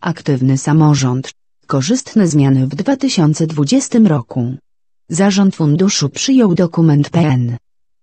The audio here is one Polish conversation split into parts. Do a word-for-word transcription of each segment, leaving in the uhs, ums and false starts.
Aktywny samorząd. Korzystne zmiany w dwa tysiące dwudziestym roku. Zarząd funduszu przyjął dokument P N.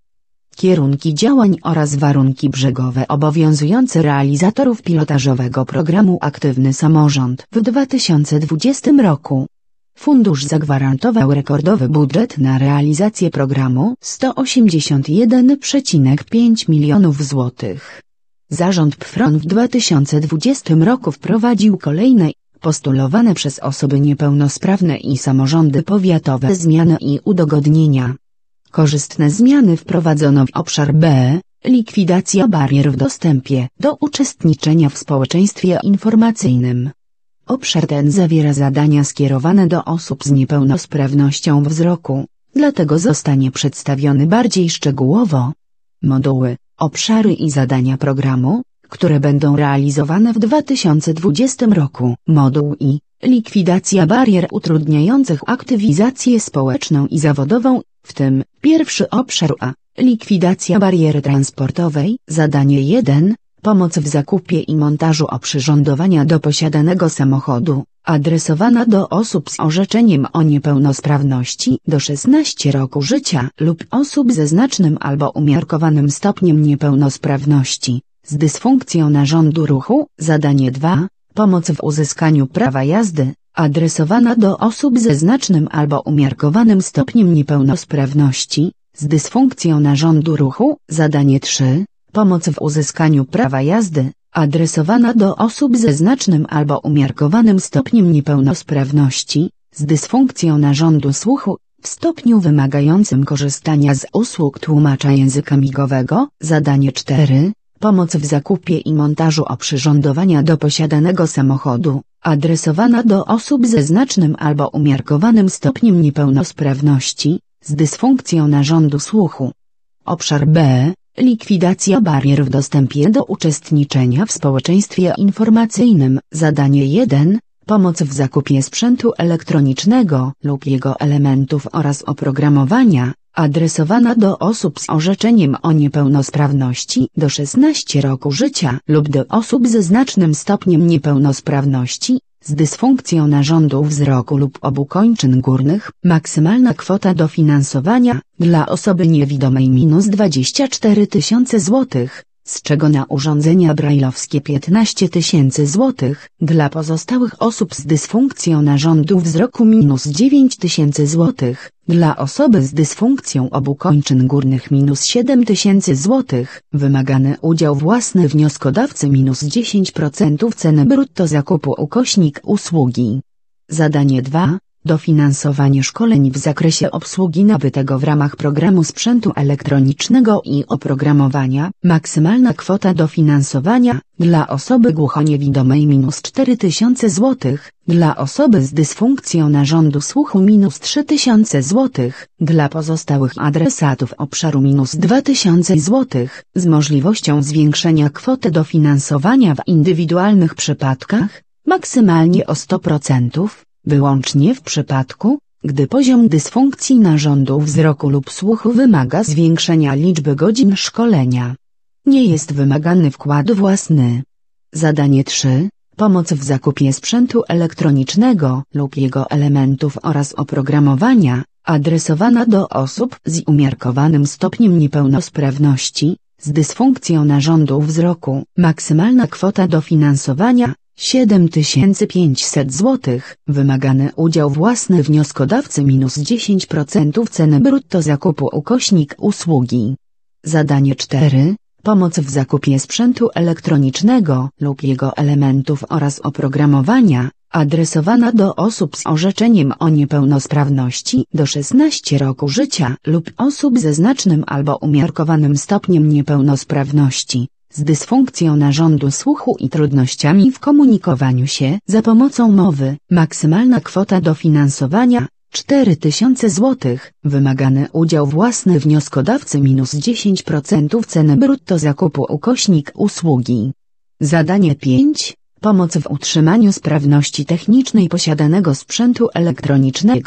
Kierunki działań oraz warunki brzegowe obowiązujące realizatorów pilotażowego programu Aktywny Samorząd w dwa tysiące dwudziestym roku. Fundusz zagwarantował rekordowy budżet na realizację programu sto osiemdziesiąt jeden przecinek pięć milionów złotych. Zarząd P F R O N w dwa tysiące dwudziestym roku wprowadził kolejne, postulowane przez osoby niepełnosprawne i samorządy powiatowe zmiany i udogodnienia. Korzystne zmiany wprowadzono w obszar B. Likwidacja barier w dostępie do uczestniczenia w społeczeństwie informacyjnym. Obszar ten zawiera zadania skierowane do osób z niepełnosprawnością wzroku, dlatego zostanie przedstawiony bardziej szczegółowo. Moduły, obszary i zadania programu, które będą realizowane w dwa tysiące dwudziestym roku. Moduł I. Likwidacja barier utrudniających aktywizację społeczną i zawodową, w tym pierwszy obszar A. Likwidacja bariery transportowej. Zadanie jeden. Pomoc w zakupie i montażu oprzyrządowania do posiadanego samochodu, adresowana do osób z orzeczeniem o niepełnosprawności do szesnastu roku życia lub osób ze znacznym albo umiarkowanym stopniem niepełnosprawności, z dysfunkcją narządu ruchu. Zadanie dwa. Pomoc w uzyskaniu prawa jazdy, adresowana do osób ze znacznym albo umiarkowanym stopniem niepełnosprawności, z dysfunkcją narządu ruchu. Zadanie trzy. Pomoc w uzyskaniu prawa jazdy, adresowana do osób ze znacznym albo umiarkowanym stopniem niepełnosprawności, z dysfunkcją narządu słuchu, w stopniu wymagającym korzystania z usług tłumacza języka migowego. Zadanie cztery. Pomoc w zakupie i montażu oprzyrządowania do posiadanego samochodu, adresowana do osób ze znacznym albo umiarkowanym stopniem niepełnosprawności, z dysfunkcją narządu słuchu. Obszar B. Likwidacja barier w dostępie do uczestniczenia w społeczeństwie informacyjnym. Zadanie jeden. Pomoc w zakupie sprzętu elektronicznego lub jego elementów oraz oprogramowania, adresowana do osób z orzeczeniem o niepełnosprawności do szesnastu roku życia lub do osób ze znacznym stopniem niepełnosprawności, z dysfunkcją narządu wzroku lub obu kończyn górnych. Maksymalna kwota dofinansowania dla osoby niewidomej minus dwadzieścia cztery tysiące złotych, z czego na urządzenia brajlowskie piętnaście tysięcy złotych, dla pozostałych osób z dysfunkcją narządu wzroku minus dziewięć tysięcy złotych, dla osoby z dysfunkcją obu kończyn górnych minus siedem tysięcy złotych, wymagany udział własny wnioskodawcy minus dziesięć procent ceny brutto zakupu ukośnik usługi. Zadanie dwa. Dofinansowanie szkoleń w zakresie obsługi nabytego w ramach programu sprzętu elektronicznego i oprogramowania. Maksymalna kwota dofinansowania dla osoby głuchoniewidomej minus cztery tysiące złotych, dla osoby z dysfunkcją narządu słuchu minus trzy tysiące złotych, dla pozostałych adresatów obszaru minus dwa tysiące złotych, z możliwością zwiększenia kwoty dofinansowania w indywidualnych przypadkach, maksymalnie o sto procent. Wyłącznie w przypadku, gdy poziom dysfunkcji narządu wzroku lub słuchu wymaga zwiększenia liczby godzin szkolenia. Nie jest wymagany wkład własny. Zadanie trzy. Pomoc w zakupie sprzętu elektronicznego lub jego elementów oraz oprogramowania, adresowana do osób z umiarkowanym stopniem niepełnosprawności, z dysfunkcją narządu wzroku. Maksymalna kwota dofinansowania siedem tysięcy pięćset złotych, wymagany udział własny wnioskodawcy minus dziesięć procent ceny brutto zakupu ukośnik usługi. Zadanie cztery. Pomoc w zakupie sprzętu elektronicznego lub jego elementów oraz oprogramowania, adresowana do osób z orzeczeniem o niepełnosprawności do szesnastu roku życia lub osób ze znacznym albo umiarkowanym stopniem niepełnosprawności, z dysfunkcją narządu słuchu i trudnościami w komunikowaniu się za pomocą mowy. Maksymalna kwota dofinansowania cztery tysiące złotych, wymagany udział własny wnioskodawcy minus dziesięć procent ceny brutto zakupu ukośnik usługi. Zadanie pięć. Pomoc w utrzymaniu sprawności technicznej posiadanego sprzętu elektronicznego.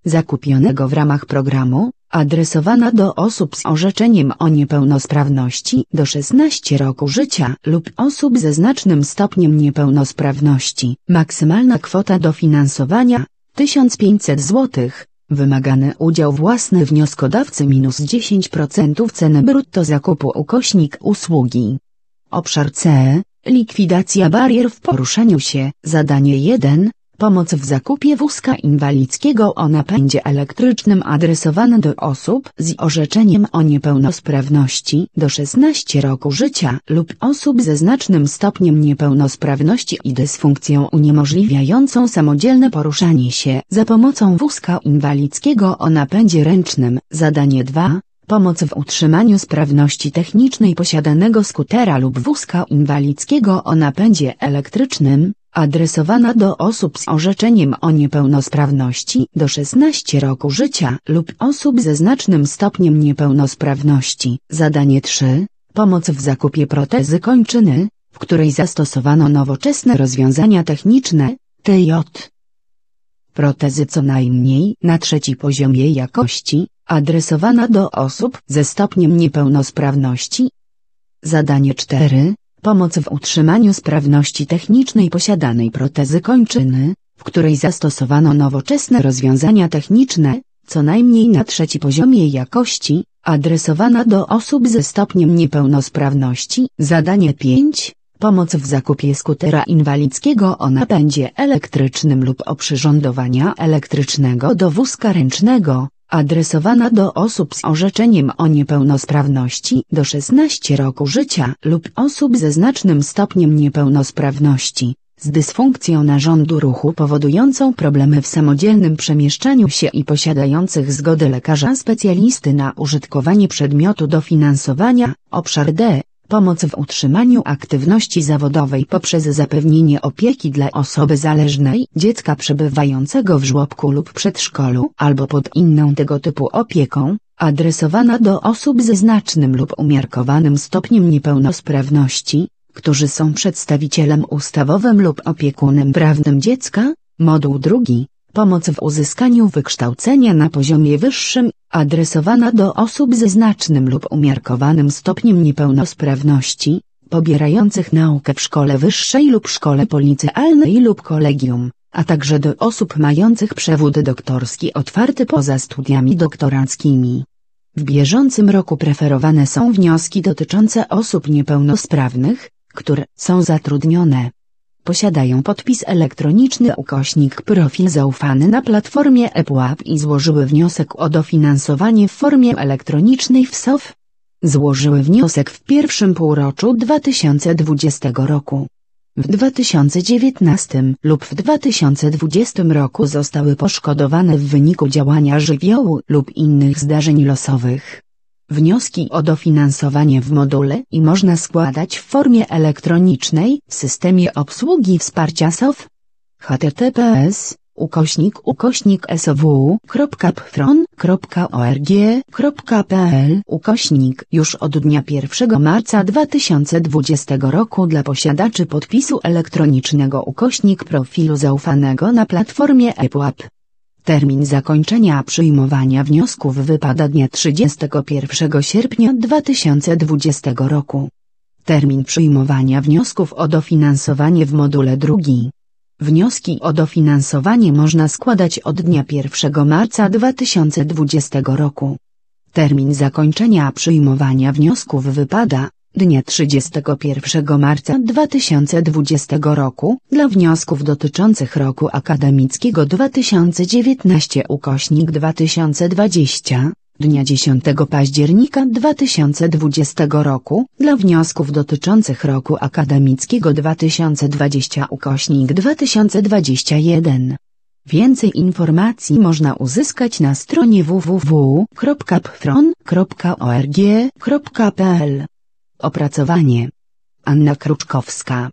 zakupionego w ramach programu, adresowana do osób z orzeczeniem o niepełnosprawności do szesnastu roku życia lub osób ze znacznym stopniem niepełnosprawności. Maksymalna kwota dofinansowania tysiąc pięćset złotych. Wymagany udział własny wnioskodawcy minus dziesięć procent ceny brutto zakupu ukośnik usługi. Obszar C. Likwidacja barier w poruszaniu się. Zadanie jeden. Pomoc w zakupie wózka inwalidzkiego o napędzie elektrycznym adresowane do osób z orzeczeniem o niepełnosprawności do szesnastu roku życia lub osób ze znacznym stopniem niepełnosprawności i dysfunkcją uniemożliwiającą samodzielne poruszanie się za pomocą wózka inwalidzkiego o napędzie ręcznym. Zadanie dwa. Pomoc w utrzymaniu sprawności technicznej posiadanego skutera lub wózka inwalidzkiego o napędzie elektrycznym, adresowana do osób z orzeczeniem o niepełnosprawności do szesnastu roku życia lub osób ze znacznym stopniem niepełnosprawności. Zadanie trzy. Pomoc w zakupie protezy kończyny, w której zastosowano nowoczesne rozwiązania techniczne, T J. Protezy co najmniej na trzeci poziomie jakości, adresowana do osób ze stopniem niepełnosprawności. Zadanie cztery. Pomoc w utrzymaniu sprawności technicznej posiadanej protezy kończyny, w której zastosowano nowoczesne rozwiązania techniczne, co najmniej na trzeci poziomie jakości, adresowana do osób ze stopniem niepełnosprawności. Zadanie pięć. Pomoc w zakupie skutera inwalidzkiego o napędzie elektrycznym lub oprzyrządowania elektrycznego do wózka ręcznego, adresowana do osób z orzeczeniem o niepełnosprawności do szesnastu roku życia lub osób ze znacznym stopniem niepełnosprawności, z dysfunkcją narządu ruchu powodującą problemy w samodzielnym przemieszczaniu się i posiadających zgodę lekarza specjalisty na użytkowanie przedmiotu dofinansowania. Obszar D. Pomoc w utrzymaniu aktywności zawodowej poprzez zapewnienie opieki dla osoby zależnej, dziecka przebywającego w żłobku lub przedszkolu albo pod inną tego typu opieką, adresowana do osób ze znacznym lub umiarkowanym stopniem niepełnosprawności, którzy są przedstawicielem ustawowym lub opiekunem prawnym dziecka. Moduł drugi. Pomoc w uzyskaniu wykształcenia na poziomie wyższym, adresowana do osób ze znacznym lub umiarkowanym stopniem niepełnosprawności, pobierających naukę w szkole wyższej lub szkole policealnej lub kolegium, a także do osób mających przewód doktorski otwarty poza studiami doktoranckimi. W bieżącym roku preferowane są wnioski dotyczące osób niepełnosprawnych, które są zatrudnione, posiadają podpis elektroniczny ukośnik profil zaufany na platformie ePUAP i złożyły wniosek o dofinansowanie w formie elektronicznej w S O W. Złożyły wniosek w pierwszym półroczu dwa tysiące dwudziestego roku. W dwa tysiące dziewiętnastym lub w dwa tysiące dwudziestym roku zostały poszkodowane w wyniku działania żywiołu lub innych zdarzeń losowych. Wnioski o dofinansowanie w module i można składać w formie elektronicznej w systemie obsługi wsparcia S O W. https ukośnik ukośnik sow.pfron.org.pl ukośnik już od dnia pierwszego marca dwa tysiące dwudziestego roku dla posiadaczy podpisu elektronicznego ukośnik profilu zaufanego na platformie ePUAP. Termin zakończenia przyjmowania wniosków wypada dnia trzydziestego pierwszego sierpnia dwa tysiące dwudziestego roku. Termin przyjmowania wniosków o dofinansowanie w module drugi. Wnioski o dofinansowanie można składać od dnia pierwszego marca dwa tysiące dwudziestego roku. Termin zakończenia przyjmowania wniosków wypada dnia trzydziestego pierwszego marca dwa tysiące dwudziestego roku dla wniosków dotyczących roku akademickiego dwa tysiące dziewiętnaście ukośnik dwa tysiące dwadzieścia, dnia dziesiątego października dwa tysiące dwudziestego roku dla wniosków dotyczących roku akademickiego dwa tysiące dwadzieścia ukośnik dwa tysiące dwadzieścia jeden. Więcej informacji można uzyskać na stronie w w w kropka pfron kropka org kropka p l. Opracowanie Anna Kruczkowska.